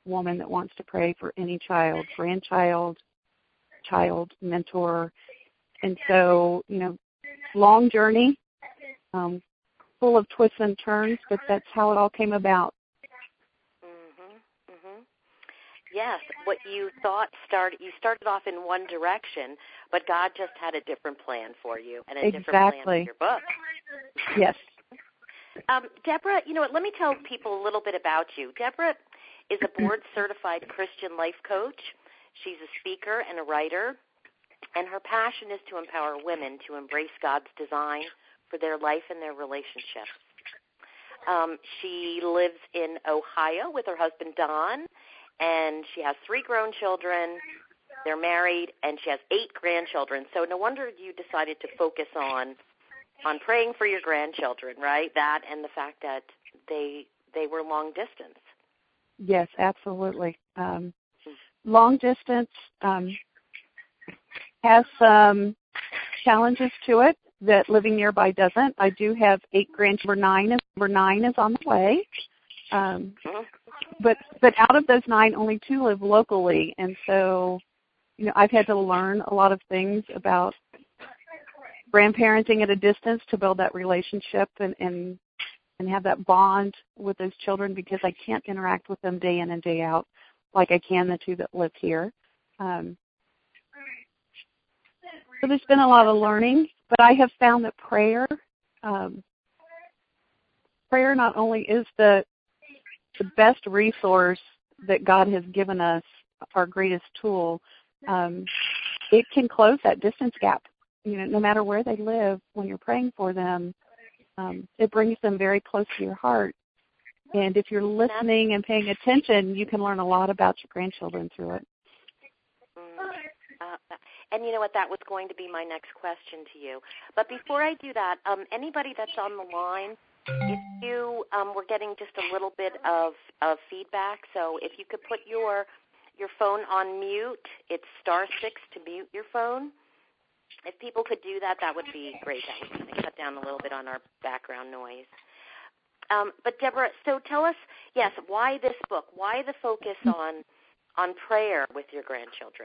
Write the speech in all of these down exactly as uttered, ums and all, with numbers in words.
woman that wants to pray for any child, grandchild, child, mentor. And so, you know, long journey, um, full of twists and turns, but that's how it all came about. Mhm. Mhm. Yes, what you thought started, you started off in one direction, but God just had a different plan for you and a Exactly. different plan for your book. Yes. Um, Deborah, you know what, let me tell people a little bit about you. Deborah is a board-certified Christian life coach. She's a speaker and a writer, and her passion is to empower women to embrace God's design for their life and their relationships. Um, she lives in Ohio with her husband, Don, and she has three grown children. They're married, and she has eight grandchildren. So no wonder you decided to focus on on praying for your grandchildren, right? That and the fact that they they were long distance. Yes, absolutely. Um, long distance um, has some challenges to it that living nearby doesn't. I do have eight grandchildren. Number nine is, number nine is on the way. Um, Mm-hmm. but but out of those nine, only two live locally, and so you know I've had to learn a lot of things about grandparenting at a distance to build that relationship and, and and have that bond with those children, because I can't interact with them day in and day out like I can the two that live here. Um, so there's been a lot of learning, but I have found that prayer, um, prayer not only is the the best resource that God has given us, our greatest tool, um, it can close that distance gap. You know, no matter where they live, when you're praying for them, um, it brings them very close to your heart. And if you're listening and paying attention, you can learn a lot about your grandchildren through it. Mm. Uh, and you know what? That was going to be my next question to you. But before I do that, um, anybody that's on the line, if you um, were getting just a little bit of, of feedback, so if you could put your your phone on mute, it's star six to mute your phone. If people could do that, that would be great. That would kind of cut down a little bit on our background noise. Um, but Deborah, so tell us, yes, why this book? Why the focus on on prayer with your grandchildren?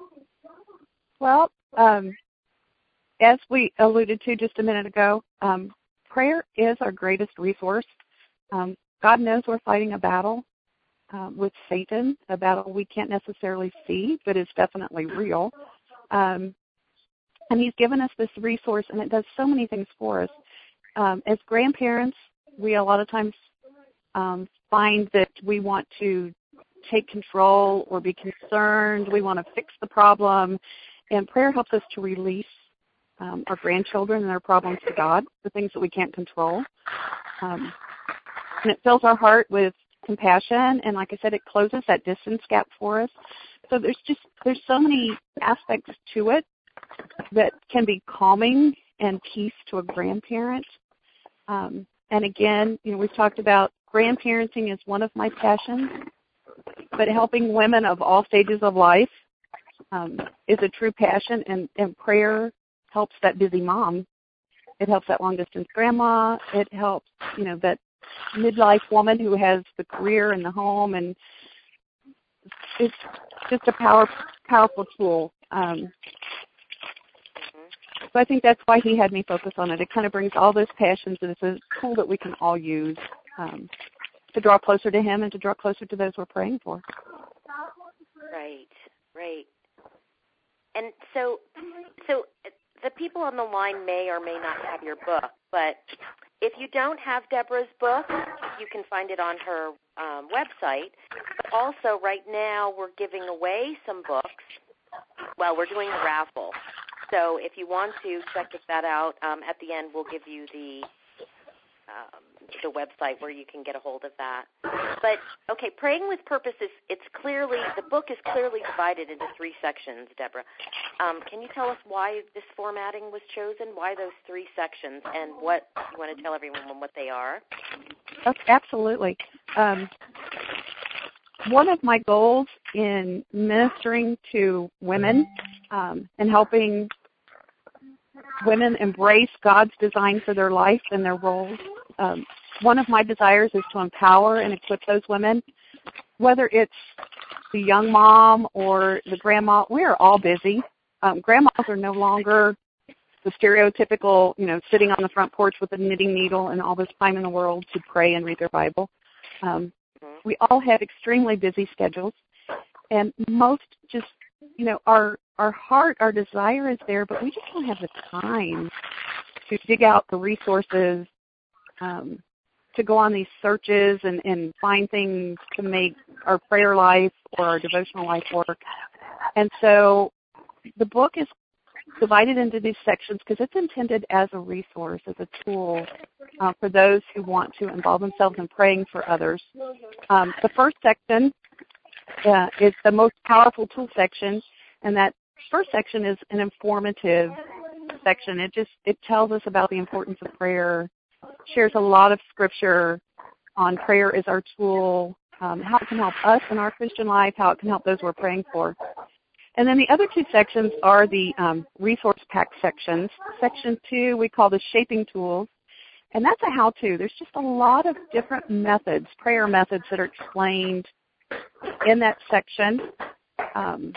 Well, um, as we alluded to just a minute ago, um, prayer is our greatest resource. Um, God knows we're fighting a battle uh, with Satan, a battle we can't necessarily see, but is definitely real. Um, and he's given us this resource, and it does so many things for us. Um, as grandparents, we a lot of times um, find that we want to take control or be concerned. We want to fix the problem. And prayer helps us to release um, our grandchildren and their problems to God, the things that we can't control. Um, and it fills our heart with compassion. And like I said, it closes that distance gap for us. So there's just, there's so many aspects to it that can be calming and peace to a grandparent. Um, and again, you know, we've talked about grandparenting is one of my passions, but helping women of all stages of life um, is a true passion, and, and prayer helps that busy mom. It helps that long-distance grandma. It helps, you know, that midlife woman who has the career and the home, and it's just a power, powerful tool. Um, So I think that's why he had me focus on it. It kind of brings all those passions, and it's a tool that we can all use um, to draw closer to him and to draw closer to those we're praying for. Right, right. And so, so the people on the line may or may not have your book, but if you don't have Deborah's book, you can find it on her um, website. But also, right now, we're giving away some books. Well, we're doing a raffle. So if you want to check that out, um, at the end we'll give you the um, the website where you can get a hold of that. But, okay, Praying with Purpose is it's clearly, the book is clearly divided into three sections, Deborah. Um, can you tell us why this formatting was chosen, why those three sections, and what you want to tell everyone what they are? Okay, absolutely. Um, one of my goals in ministering to women um, and helping women embrace God's design for their life and their roles, um, one of my desires is to empower and equip those women whether it's the young mom or the grandma, we are all busy. Um, grandmas are no longer the stereotypical, you know, sitting on the front porch with a knitting needle and all this time in the world to pray and read their Bible. Um, we all have extremely busy schedules, and most just, you know, our our heart, our desire is there, but we just don't have the time to dig out the resources, um, to go on these searches and, and find things to make our prayer life or our devotional life work. And so the book is divided into these sections because it's intended as a resource, as a tool uh, for those who want to involve themselves in praying for others. Um, the first section uh, is the most powerful tool section, and that first section is an informative section. It just it tells us about the importance of prayer, shares a lot of scripture on prayer as our tool, um, how it can help us in our Christian life, how it can help those we're praying for. And then the other two sections are the um, resource pack sections. Section two we call the shaping tools, and that's a how-to. There's just a lot of different methods, prayer methods that are explained in that section. Um,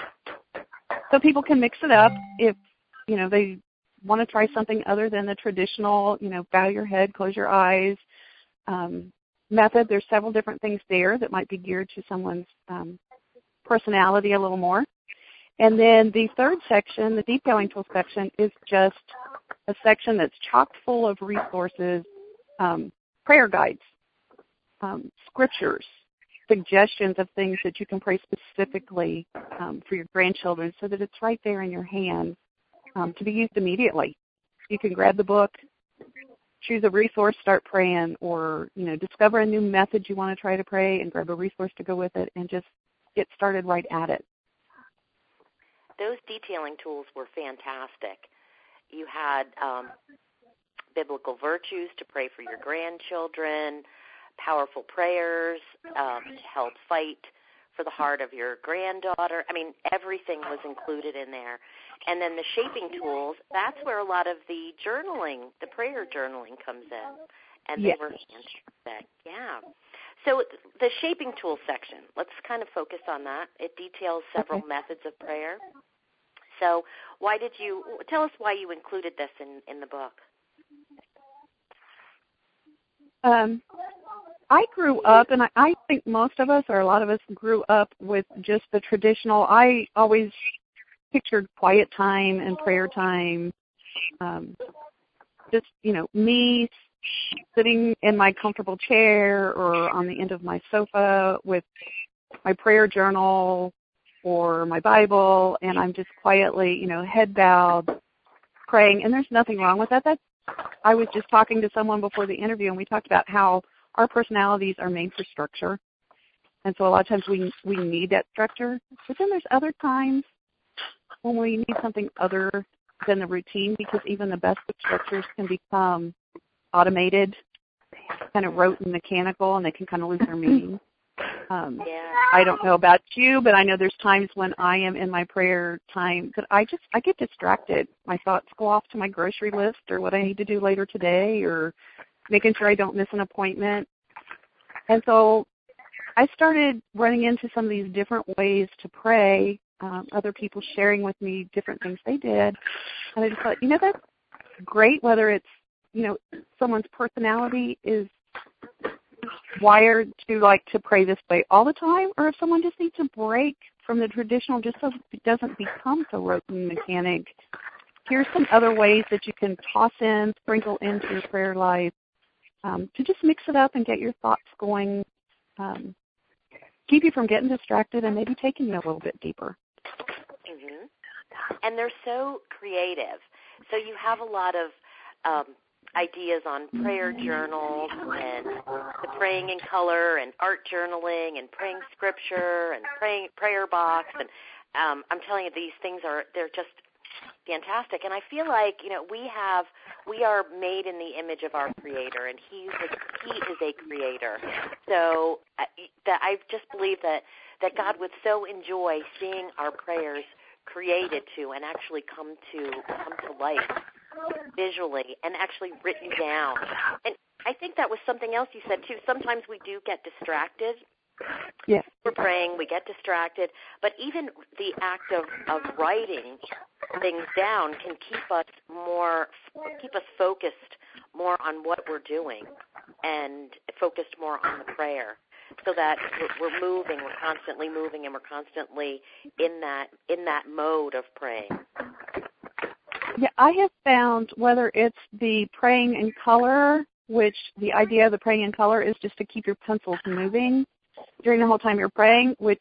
so people can mix it up if, you know, they want to try something other than the traditional, you know, bow your head, close your eyes um, method. There's several different things there that might be geared to someone's um, personality a little more. And then the third section, the detailing tool section, is just a section that's chock full of resources, um, prayer guides, um, scriptures, suggestions of things that you can pray specifically um, for your grandchildren so that it's right there in your hand um, to be used immediately. You can grab the book, choose a resource, start praying, or, you know, discover a new method you want to try to pray and grab a resource to go with it and just get started right at it. Those detailing tools were fantastic. You had um, biblical virtues to pray for your grandchildren, powerful prayers um, to help fight for the heart of your granddaughter. I mean, everything was included in there. And then the shaping tools, that's where a lot of the journaling, the prayer journaling comes in. And yes. they were fantastic. Yeah. So the shaping tool section, let's kind of focus on that. It details several okay. methods of prayer. So why did you, tell us why you included this in, in the book. Um, I grew up, and I, I think most of us, or a lot of us, grew up with just the traditional. I always pictured quiet time and prayer time, um, just, you know, me sitting in my comfortable chair or on the end of my sofa with my prayer journal or my Bible, and I'm just quietly, you know, head bowed, praying. And there's nothing wrong with that. That's, I was just talking to someone before the interview, and we talked about how our personalities are made for structure. And so a lot of times we we need that structure. But then there's other times when we need something other than the routine, because even the best of structures can become automated, kind of rote and mechanical, and they can kind of lose their meaning. Um, yeah. I don't know about you, but I know there's times when I am in my prayer time that I just, I get distracted. My thoughts go off to my grocery list or what I need to do later today or making sure I don't miss an appointment. And so I started running into some of these different ways to pray, um, other people sharing with me different things they did. And I just thought, you know, that's great, whether it's, you know, someone's personality is wired to like to pray this way all the time, or if someone just needs a break from the traditional just so it doesn't become so rote and mechanic. Here's some other ways that you can toss in, sprinkle into your prayer life um, to just mix it up and get your thoughts going, um, keep you from getting distracted and maybe taking you a little bit deeper. Mm-hmm. And they're so creative. So you have a lot of um, ideas on prayer journals and the praying in color and art journaling and praying scripture and praying prayer box. And um, I'm telling you, these things are, they're just fantastic. And I feel like, you know, we have, we are made in the image of our Creator, and He's a, He is a creator. So uh, that I just believe that, that God would so enjoy seeing our prayers created to and actually come to come to life visually and actually written down. And I think that was something else you said too. Sometimes we do get distracted Yes. We're praying, we get distracted, but even the act of, of writing things down can keep us more, keep us focused more on what we're doing and focused more on the prayer, so that we're, we're moving, we're constantly moving, and we're constantly in that in that mode of praying. Yeah, I have found whether it's the praying in color, which the idea of the praying in color is just to keep your pencils moving during the whole time you're praying, which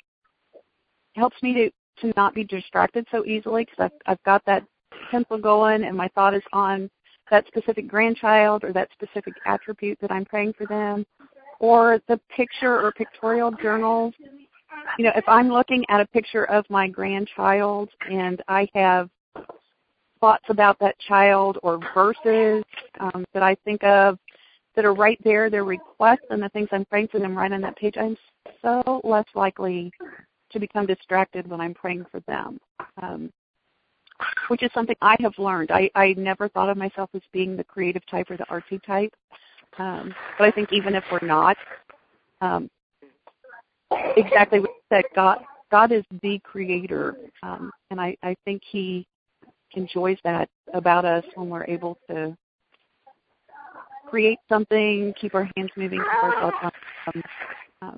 helps me to, to not be distracted so easily, because I've, I've got that pencil going and my thought is on that specific grandchild or that specific attribute that I'm praying for them. Or the picture or pictorial journals. You know, if I'm looking at a picture of my grandchild and I have thoughts about that child or verses um, that I think of that are right there, their requests and the things I'm praying for them right on that page, I'm so less likely to become distracted when I'm praying for them, um, which is something I have learned. I, I never thought of myself as being the creative type or the artsy type, um, but I think even if we're not, um, exactly what you said, God, God is the creator, um, and I, I think He enjoys that about us when we're able to create something, keep our hands moving, keep our thoughts on. Um,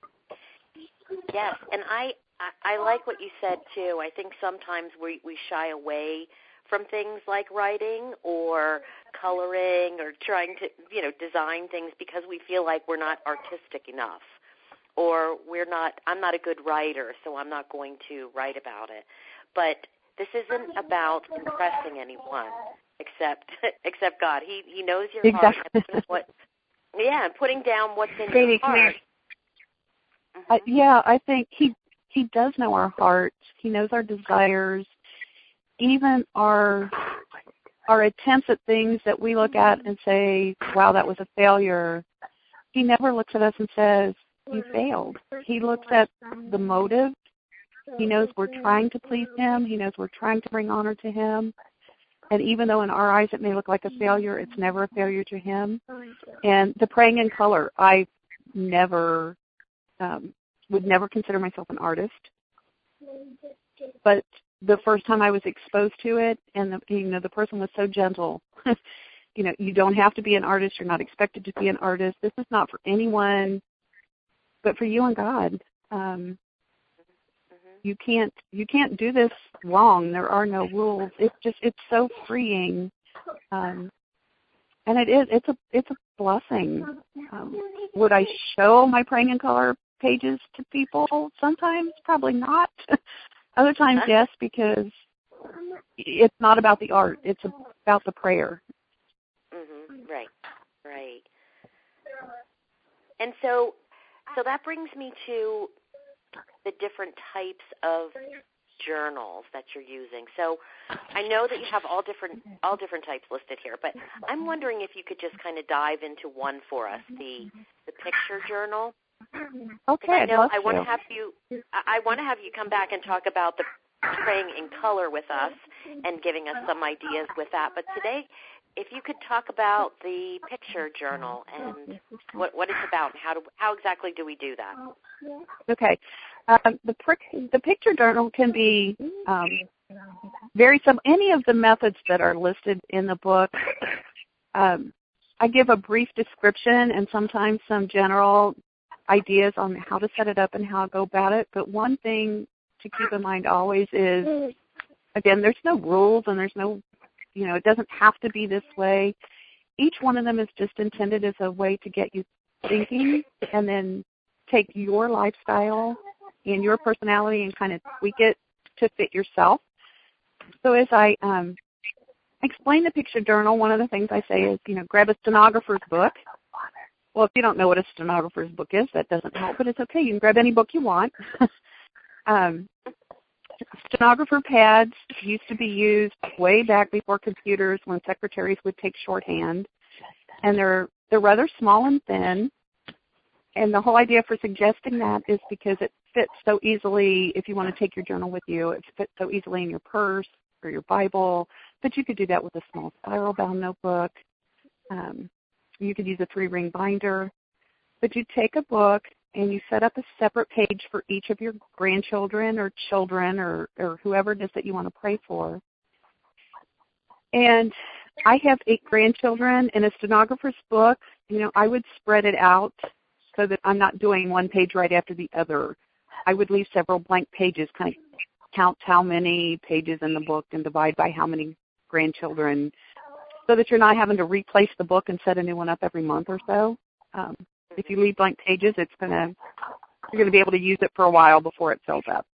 yes, and I, I, I like what you said, too. I think sometimes we, we shy away from things like writing or coloring or trying to, you know, design things because we feel like we're not artistic enough, or we're not, I'm not a good writer, so I'm not going to write about it. But this isn't about impressing anyone except except God. He He knows your exactly. heart. And what, yeah, and putting down what's in Katie, your heart. Mm-hmm. Uh, yeah, I think He He does know our hearts. He knows our desires, even our our attempts at things that we look at and say, "Wow, that was a failure." He never looks at us and says, "You failed." He looks at the motive. He knows we're trying to please Him. He knows we're trying to bring honor to Him. And even though in our eyes it may look like a failure, it's never a failure to Him. And the praying in color, I never um, would never consider myself an artist. But the first time I was exposed to it, and the, you know, the person was so gentle. You know, you don't have to be an artist. You're not expected to be an artist. This is not for anyone, but for you and God. Um, You can't you can't do this wrong. There are no rules. It's just it's so freeing, um, and it is it's a it's a blessing. Um, would I show my praying in color pages to people? Sometimes, probably not. Other times, yes, because it's not about the art. It's about the prayer. Mm-hmm. Right, right. And so, so that brings me to the different types of journals that you're using. So I know that you have all different all different types listed here, but I'm wondering if you could just kind of dive into one for us, the the picture journal. Okay, I know I'd love I want to. to have you I want to have you come back and talk about the praying in color with us and giving us some ideas with that. But today, if you could talk about the picture journal and what what it's about, and how do how exactly do we do that? Okay. Um, the, the picture journal can be um, very some any of the methods that are listed in the book. Um, I give a brief description and sometimes some general ideas on how to set it up and how to go about it. But one thing to keep in mind always is, again, there's no rules and there's no, you know, it doesn't have to be this way. Each one of them is just intended as a way to get you thinking and then take your lifestyle and your personality and kind of tweak it to fit yourself. So as I um, explain the picture journal, one of the things I say is, you know, grab a stenographer's book. Well, if you don't know what a stenographer's book is, that doesn't help, but it's okay. You can grab any book you want. um, stenographer pads used to be used way back before computers when secretaries would take shorthand, and they're they're rather small and thin. And the whole idea for suggesting that is because it fits so easily if you want to take your journal with you. It fits so easily in your purse or your Bible, but you could do that with a small spiral-bound notebook. Um, you could use a three-ring binder. But you take a book and you set up a separate page for each of your grandchildren or children or, or whoever it is that you want to pray for. And I have eight grandchildren. In a stenographer's book, you know, I would spread it out so that I'm not doing one page right after the other. I would leave several blank pages, kind of count how many pages in the book and divide by how many grandchildren, so that you're not having to replace the book and set a new one up every month or so. Um, if you leave blank pages, it's gonna you're gonna be able to use it for a while before it fills up.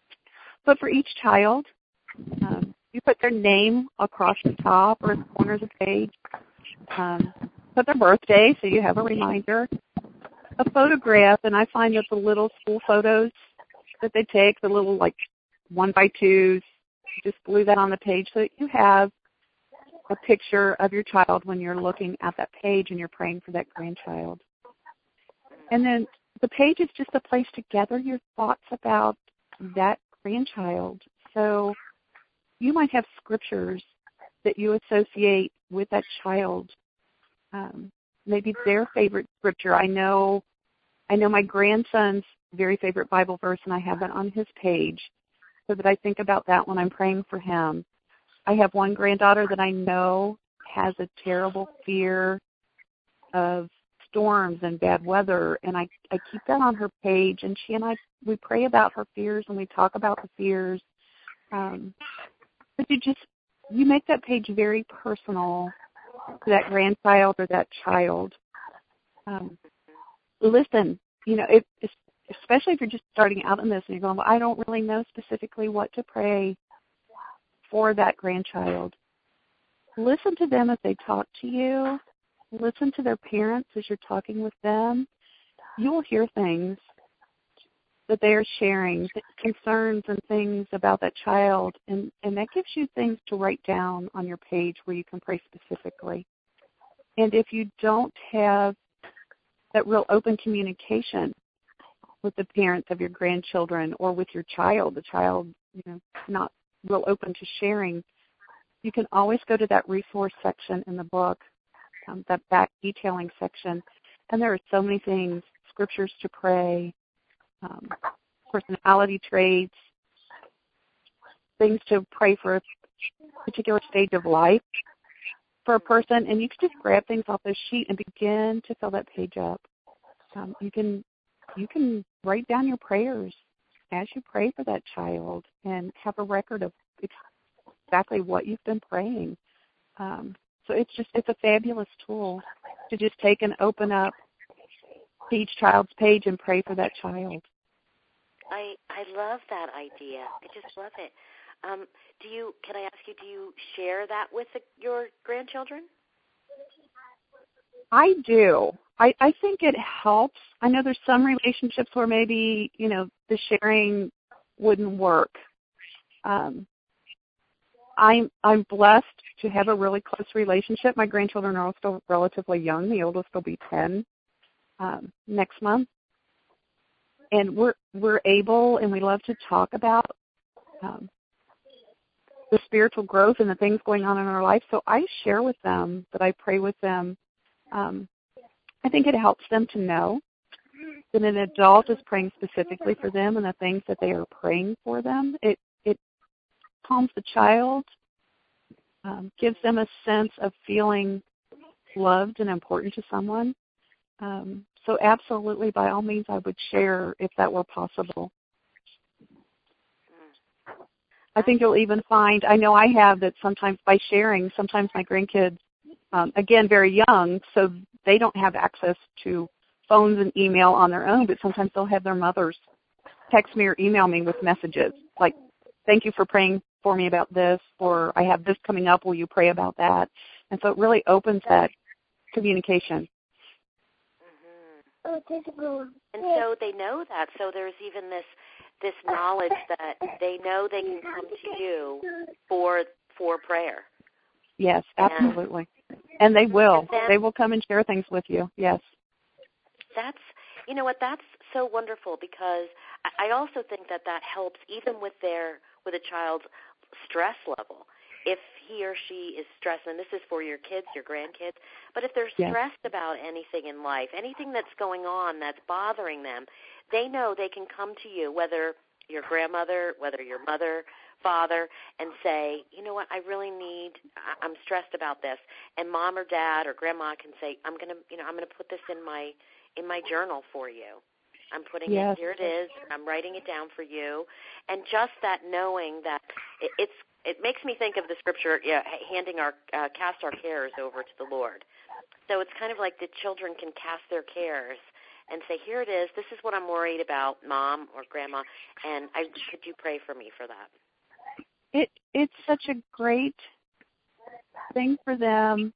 But for each child, um, you put their name across the top or the corner of the page. Um, put their birthday so you have a reminder. A photograph, and I find that the little school photos that they take, the little like one by twos, just glue that on the page so that you have a picture of your child when you're looking at that page and you're praying for that grandchild. And then the page is just a place to gather your thoughts about that grandchild. So you might have scriptures that you associate with that child. Um, maybe their favorite scripture. I know, I know my grandson's very favorite Bible verse, and I have that on his page so that I think about that when I'm praying for him. I have one granddaughter that I know has a terrible fear of storms and bad weather, and I, I keep that on her page, and she and I, we pray about her fears and we talk about the fears. Um, but you just, you make that page very personal to that grandchild or that child. Um, listen, you know, it, especially if you're just starting out in this and you're going, well, I don't really know specifically what to pray for that grandchild. Listen to them as they talk to you. Listen to their parents as you're talking with them. You will hear things that they are sharing, concerns and things about that child, and, and that gives you things to write down on your page where you can pray specifically. And if you don't have that real open communication with the parents of your grandchildren or with your child, the child, you know, not real open to sharing, you can always go to that resource section in the book, um, that back detailing section, and there are so many things, scriptures to pray, um, personality traits, things to pray for a particular stage of life for a person, and you can just grab things off this sheet and begin to fill that page up. Um, you can you can write down your prayers as you pray for that child and have a record of exactly what you've been praying. Um, so it's just it's a fabulous tool to just take and open up each child's page and pray for that child. I I love that idea. I just love it. Um, do you? Can I ask you? Do you share that with the, your grandchildren? I do. I, I think it helps. I know there's some relationships where maybe, you know, the sharing wouldn't work. Um, I'm I'm blessed to have a really close relationship. My grandchildren are all still relatively young. The oldest will be ten um, next month, and we're we're able and we love to talk about um, the spiritual growth and the things going on in our life. So I share with them that I pray with them. Um, I think it helps them to know that an adult is praying specifically for them and the things that they are praying for them. It it calms the child, um, gives them a sense of feeling loved and important to someone. Um, so absolutely, by all means, I would share if that were possible. I think you'll even find, I know I have, that sometimes by sharing, sometimes my grandkids, um, again, very young, so they don't have access to phones and email on their own, but sometimes they'll have their mothers text me or email me with messages like, thank you for praying for me about this, or I have this coming up, will you pray about that? And so it really opens that communication. Mm-hmm. And so they know that, so there's even this this knowledge that they know they can come to you for for prayer. Yes, absolutely. And they will. And then, they will come and share things with you, yes. That's, you know what, that's so wonderful, because I also think that that helps even with their, with a child's stress level. if he or she is stressed, and this is for your kids, your grandkids, but if they're Yes. stressed about anything in life, anything that's going on that's bothering them, they know they can come to you, whether your grandmother, whether your mother, father, and say, you know what, I really need, I'm stressed about this. And mom or dad or grandma can say, I'm going to, you know, I'm going to put this in my in my journal for you. I'm putting Yes. it, here it is, I'm writing it down for you. And just that knowing that it, it's, it makes me think of the scripture, yeah, handing our, uh, cast our cares over to the Lord. So it's kind of like the children can cast their cares and say, here it is, this is what I'm worried about, mom or grandma, and I, could you pray for me for that? It It's such a great thing for them,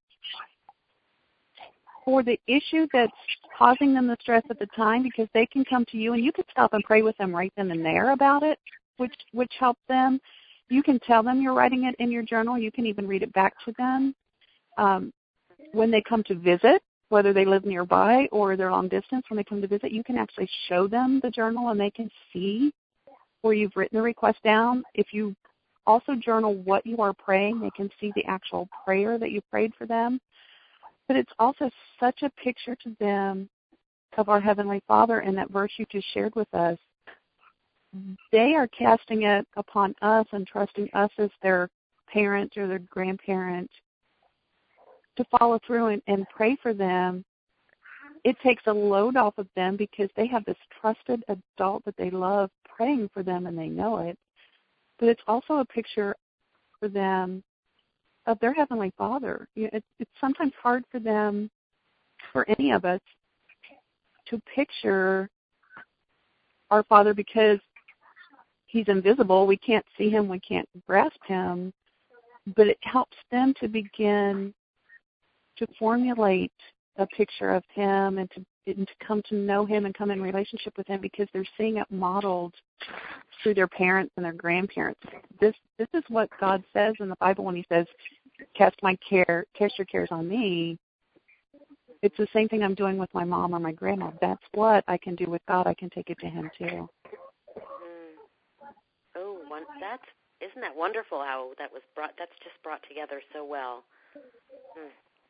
for the issue that's causing them the stress at the time, because they can come to you and you could stop and pray with them right then and there about it, which which helps them. You can tell them you're writing it in your journal. You can even read it back to them. Um, when they come to visit, whether they live nearby or they're long distance, when they come to visit, you can actually show them the journal and they can see where you've written the request down. If you also journal what you are praying, they can see the actual prayer that you prayed for them. But it's also such a picture to them of our Heavenly Father, and that verse you just shared with us. They are casting it upon us and trusting us as their parent or their grandparent to follow through and, and pray for them. It takes a load off of them because they have this trusted adult that they love praying for them and they know it. But it's also a picture for them of their Heavenly Father. You know, it's, it's sometimes hard for them, for any of us, to picture our Father because He's invisible. We can't see Him. We can't grasp Him. But it helps them to begin to formulate a picture of Him and to, and to come to know Him and come in relationship with Him because they're seeing it modeled through their parents and their grandparents. This this is what God says in the Bible when He says, "Cast my care, cast your cares on me." It's the same thing I'm doing with my mom or my grandma. That's what I can do with God. I can take it to Him too. Mm. Oh, one, that's isn't that wonderful how that was brought? That's just brought together so well. Hmm.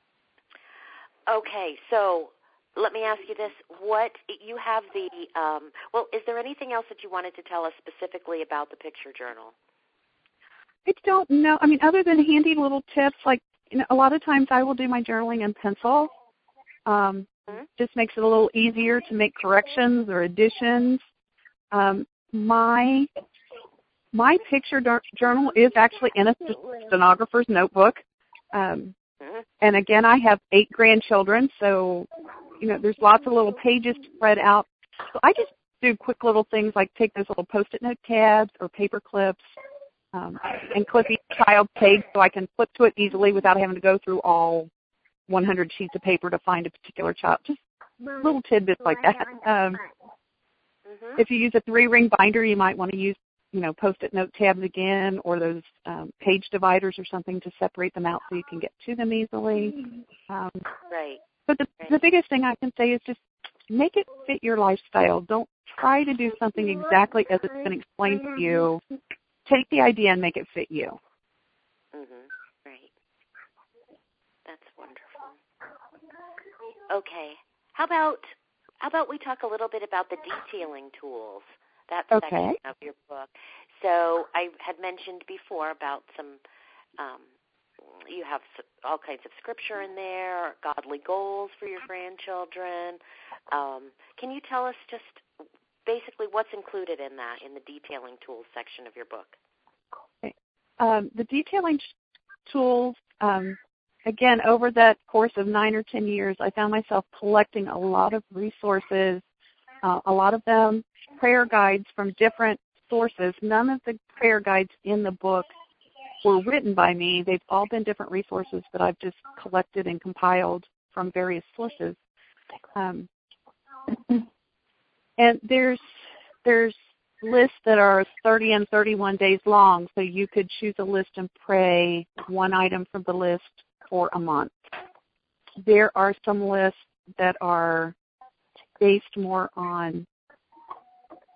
Okay, so let me ask you this: what you have the um, well? Is there anything else that you wanted to tell us specifically about the picture journal? I don't know. I mean, other than handy little tips, like you know, a lot of times I will do my journaling in pencil. Um, mm-hmm. Just makes it a little easier to make corrections or additions. Um, my my picture journal is actually in a stenographer's notebook. Um, mm-hmm. And again, I have eight grandchildren, so you know, there's lots of little pages spread out. So I just do quick little things like take those little Post-it note tabs or paper clips um, and clip each child's page so I can flip to it easily without having to go through all one hundred sheets of paper to find a particular child. Just little tidbits like that. Um, mm-hmm. If you use a three-ring binder, you might want to use, you know, Post-it note tabs again, or those um, page dividers or something to separate them out so you can get to them easily. Um, right. But the, right. the biggest thing I can say is just make it fit your lifestyle. Don't try to do something exactly as it's been explained to you. Take the idea and make it fit you. Mm-hmm. Right. That's wonderful. Okay. How about how about we talk a little bit about the detailing tools, that okay. section of your book. So I had mentioned before about some, um, you have all kinds of scripture in there, godly goals for your grandchildren. Um, can you tell us just basically what's included in that, in the detailing tools section of your book? Okay. Um, the detailing tools, um, again, over that course of nine or ten years, I found myself collecting a lot of resources, uh, a lot of them prayer guides from different sources. None of the prayer guides in the book were written by me. They've all been different resources that I've just collected and compiled from various sources. Um, and there's there's lists that are thirty and thirty-one days long, so you could choose a list and pray one item from the list for a month. There are some lists that are based more on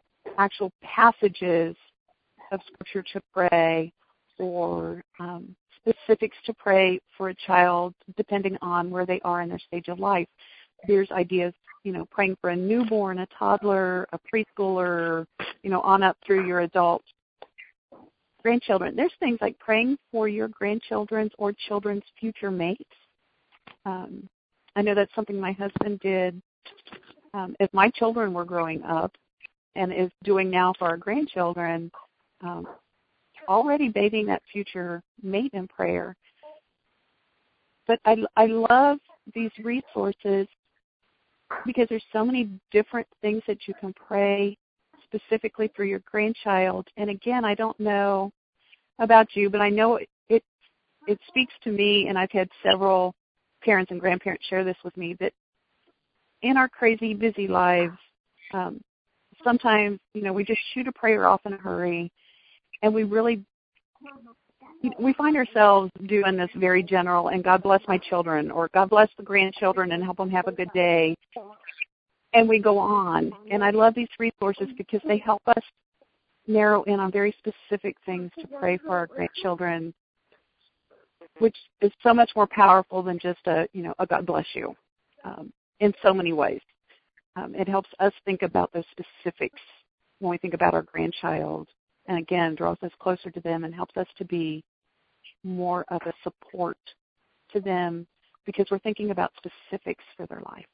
actual passages of Scripture to pray, or um, specifics to pray for a child depending on where they are in their stage of life. There's ideas, you know, praying for a newborn, a toddler, a preschooler, you know, on up through your adult grandchildren. There's things like praying for your grandchildren's or children's future mates. Um, I know that's something my husband did um, as my children were growing up and is doing now for our grandchildren, um, already bathing that future mate in prayer. But I, I love these resources because there's so many different things that you can pray specifically for your grandchild. And again, I don't know about you, but I know it, it, it speaks to me, and I've had several parents and grandparents share this with me, that in our crazy, busy lives, um, sometimes, you know, we just shoot a prayer off in a hurry, and we really, you know, we find ourselves doing this very general, and God bless my children, or God bless the grandchildren and help them have a good day, and we go on. And I love these resources because they help us narrow in on very specific things to pray for our grandchildren, which is so much more powerful than just a, you know, a God bless you, um, in so many ways. Um, it helps us think about those specifics when we think about our grandchild, and again, draws us closer to them and helps us to be more of a support to them because we're thinking about specifics for their life.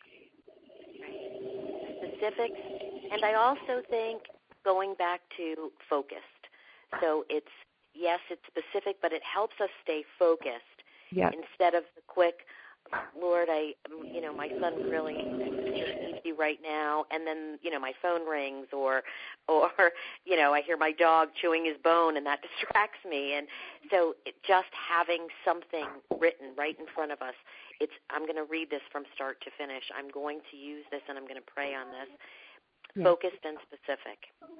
Specifics, and I also think going back to focused. So it's, yes, it's specific, but it helps us stay focused yes. instead of the quick, Lord, I, you know, my son really needs you right now, and then, you know, my phone rings, or, or, you know, I hear my dog chewing his bone, and that distracts me. And so it, just having something written right in front of us, it's, I'm going to read this from start to finish. I'm going to use this, and I'm going to pray on this. Yes. Focused and specific.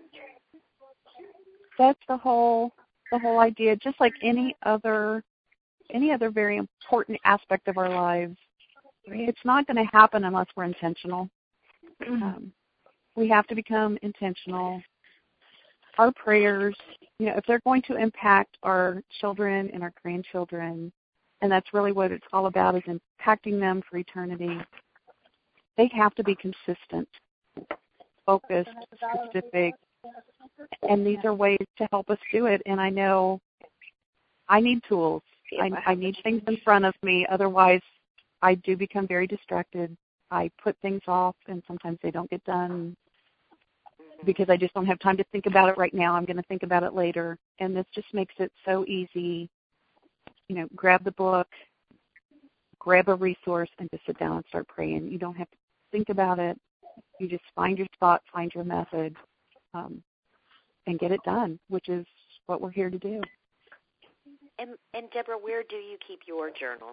That's the whole, the whole idea. Just like any other. Any other very important aspect of our lives, it's not going to happen unless we're intentional. Um, we have to become intentional. Our prayers, you know, if they're going to impact our children and our grandchildren, and that's really what it's all about, is impacting them for eternity, they have to be consistent, focused, specific, and these are ways to help us do it. And I know I need tools. I, I need things in front of me. Otherwise, I do become very distracted. I put things off, and sometimes they don't get done because I just don't have time to think about it right now. I'm going to think about it later. And this just makes it so easy. You know, grab the book, grab a resource, and just sit down and start praying. You don't have to think about it. You just find your spot, find your method, um, and get it done, which is what we're here to do. And, and Deborah, where do you keep your journal?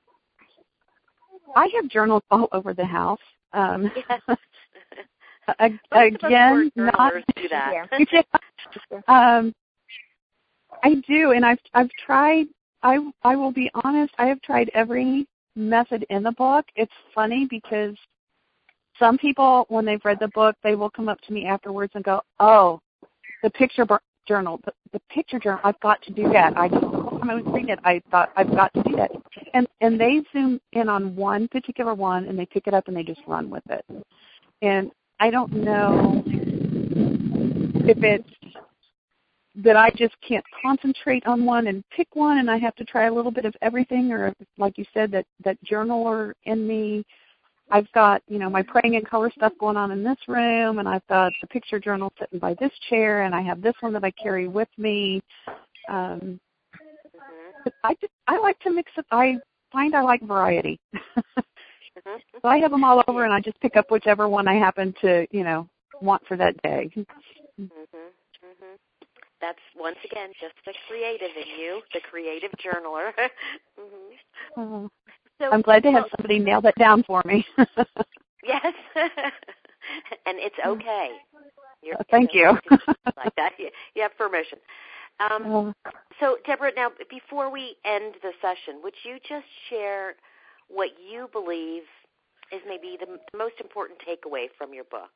I have journals all over the house. Um, yes. again, not do that. yeah. um, I do, and I've I've tried. I I will be honest. I have tried every method in the book. It's funny because some people, when they've read the book, they will come up to me afterwards and go, "Oh, the picture bar- journal, the, the picture journal. I've got to do that. I just, the whole time I was reading it, I thought I've got to do that." And and they zoom in on one particular one, and they pick it up and they just run with it. And I don't know if it's that I just can't concentrate on one and pick one, and I have to try a little bit of everything, or if, like you said, that that journaler in me. I've got, you know, my praying in color stuff going on in this room, and I've got the picture journal sitting by this chair, and I have this one that I carry with me. Um, but I just, I like to mix it. I find I like variety. So I have them all over, and I just pick up whichever one I happen to, you know, want for that day. Mm-hmm. Mm-hmm. That's, once again, just the creative in you, the creative journaler. mm-hmm. uh, So, I'm glad to have somebody nail that down for me. Yes, and it's okay. You're, uh, thank you. Know, you. like that, you, you have permission. Um, uh, so, Deborah, now before we end the session, would you just share what you believe is maybe the, the most important takeaway from your book?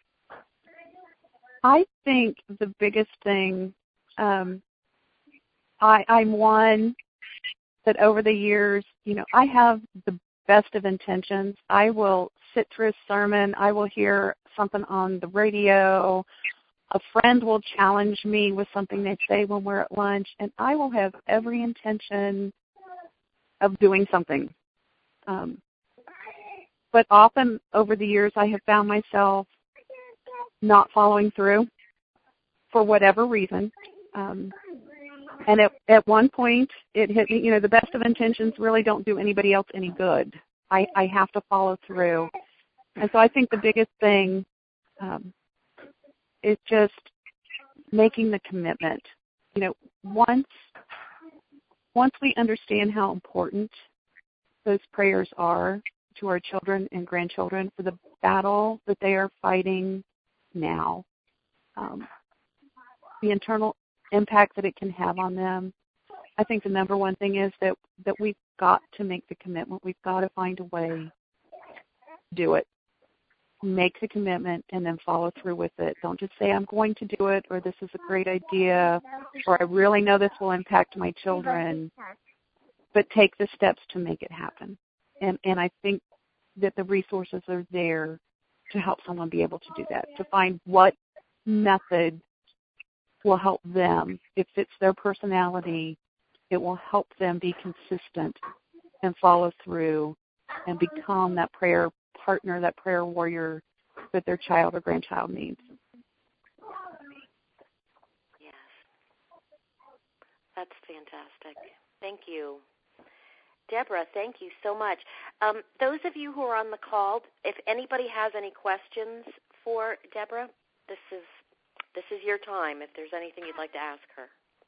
I think the biggest thing um, I, I'm one that over the years, you know, I have the best of intentions. I will sit through a sermon. I will hear something on the radio. A friend will challenge me with something they say when we're at lunch, and I will have every intention of doing something. Um, but often over the years, I have found myself not following through for whatever reason. Um, and at, at one point, it hit me, you know, the best of intentions really don't do anybody else any good. I, I have to follow through. And so I think the biggest thing um, is just making the commitment. You know, once once we understand how important those prayers are to our children and grandchildren for the battle that they are fighting now, um, the internal impact that it can have on them, I think the number one thing is that, that we've got to make the commitment. We've got to find a way to do it. Make the commitment and then follow through with it. Don't just say, I'm going to do it, or this is a great idea, or I really know this will impact my children, but take the steps to make it happen. And, and I think that the resources are there to help someone be able to do that, to find what method will help them. If it's their personality, it will help them be consistent and follow through and become that prayer partner, that prayer warrior that their child or grandchild needs. Yes. That's fantastic. Thank you. Deborah, thank you so much. Um, those of you who are on the call, if anybody has any questions for Deborah, this is this is your time if there's anything you'd like to ask her.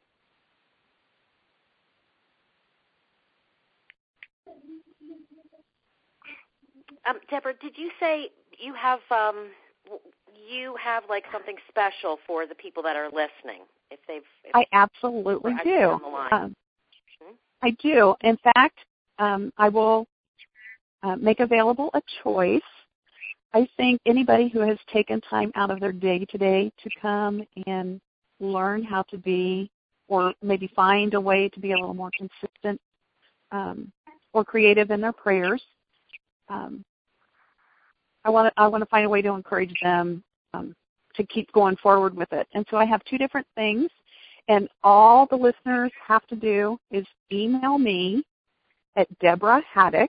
Um, Deborah, did you say you have um, you have like something special for the people that are listening? If they've, if I absolutely do. On the line. Um, hmm? I do. In fact, um, I will uh, make available a choice. I think anybody who has taken time out of their day today to come and learn how to be, or maybe find a way to be a little more consistent um, or creative in their prayers, um, I want to I want to find a way to encourage them um, to keep going forward with it. And so I have two different things, and all the listeners have to do is email me at Deborah Haddix,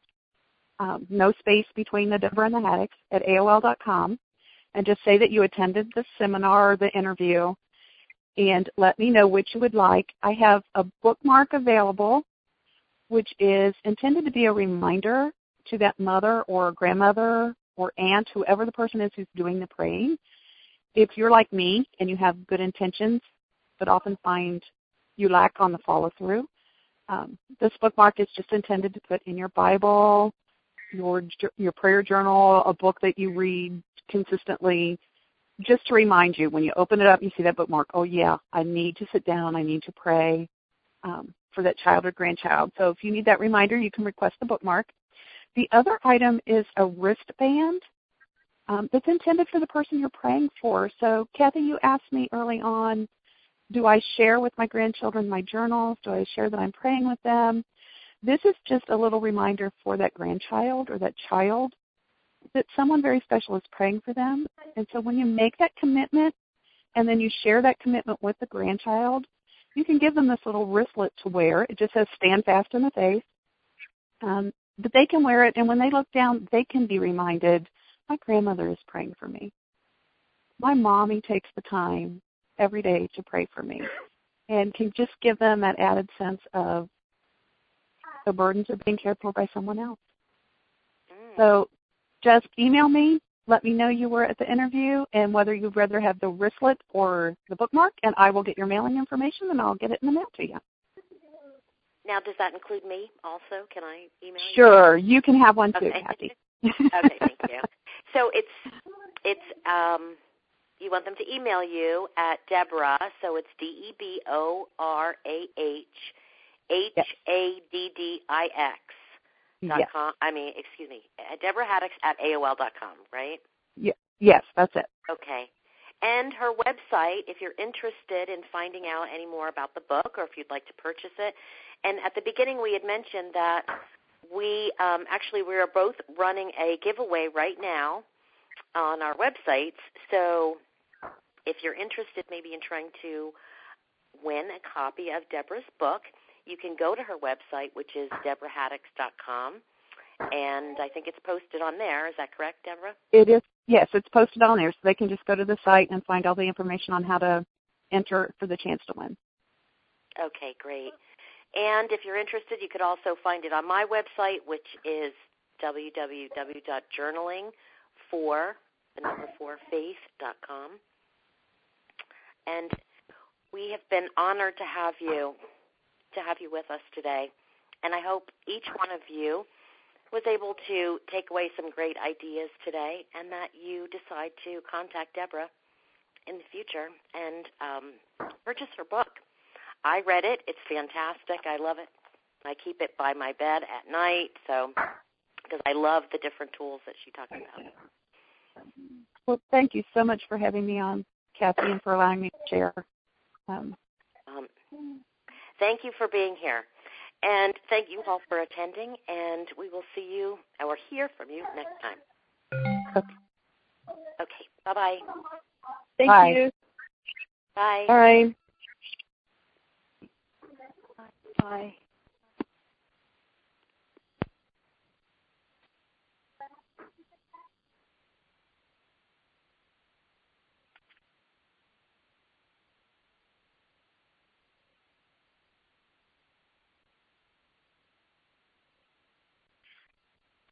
um, no space between the Deborah and the Haddix, at A O L dot com, and just say that you attended the seminar or the interview, and let me know which you would like. I have a bookmark available, which is intended to be a reminder to that mother or grandmother or aunt, whoever the person is who's doing the praying. If you're like me and you have good intentions, but often find you lack on the follow-through, um, this bookmark is just intended to put in your Bible, your your prayer journal, a book that you read consistently, just to remind you when you open it up, you see that bookmark, oh, yeah, I need to sit down, I need to pray um, for that child or grandchild. So if you need that reminder, you can request the bookmark. The other item is a wristband um, that's intended for the person you're praying for. So, Kathy, you asked me early on, do I share with my grandchildren my journals? Do I share that I'm praying with them? This is just a little reminder for that grandchild or that child that someone very special is praying for them. And so when you make that commitment and then you share that commitment with the grandchild, you can give them this little wristlet to wear. It just says stand fast in the faith. Um, but they can wear it, and when they look down, they can be reminded, my grandmother is praying for me. My mommy takes the time every day to pray for me, and can just give them that added sense of the burdens are being cared for by someone else. Mm. So just email me, let me know you were at the interview, and whether you'd rather have the wristlet or the bookmark, and I will get your mailing information, and I'll get it in the mail to you. Now, does that include me also? Can I email you? Sure. You can have one too, okay. Kathy. Okay, thank you. So it's, it's um, you want them to email you at Deborah, so it's D E B O R A H H A D D I X dot yes. com. I mean, excuse me, Deborah Haddix at A O L dot com, right? Yeah. Yes, that's it. Okay. and her website if you're interested in finding out any more about the book or if you'd like to purchase it. And at the beginning we had mentioned that we um, actually we are both running a giveaway right now on our websites. So if you're interested maybe in trying to win a copy of Deborah's book, you can go to her website, which is deborah haddix dot com, and I think it's posted on there. Is that correct, Deborah? It is. Yes, it's posted on there, so they can just go to the site and find all the information on how to enter for the chance to win. Okay, great. And if you're interested, you could also find it on my website, which is w w w dot journaling for the number four faith dot com. And we have been honored to have you to have you with us today. And I hope each one of you was able to take away some great ideas today, and that you decide to contact Deborah in the future and um, purchase her book. I read it. It's fantastic. I love it. I keep it by my bed at night, so because I love the different tools that she talks about. Well, thank you so much for having me on, Kathy, and for allowing me to share. Um, um, thank you for being here. And thank you all for attending, and we will see you or hear from you next time. Okay. Okay. Bye-bye. Thank Bye. you. Bye. Bye. Bye.